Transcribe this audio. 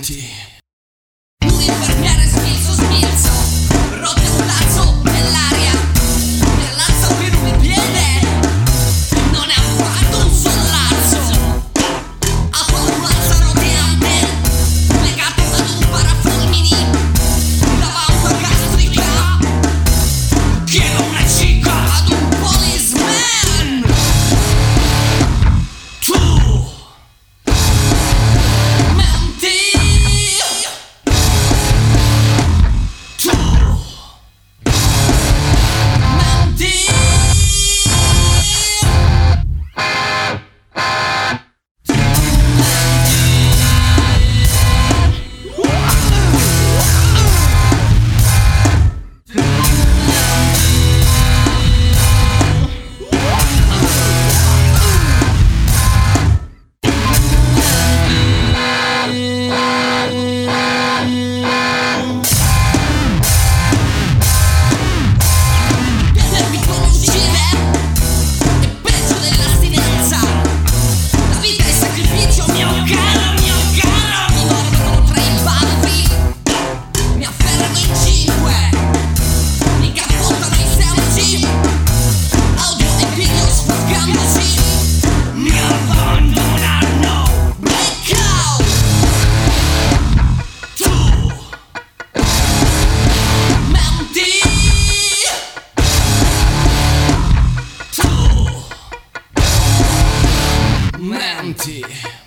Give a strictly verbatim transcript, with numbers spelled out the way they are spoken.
menti. Un infermiere smilzo smilzo, rotte un lazzo nell'aria, mi lanza per un piede, non è affatto un solo lazzo. Ha un lazzo roteante, legato ad un parafulmini, la pauta gastrica, chiedo una cicca ad un policeman. Tu Menti.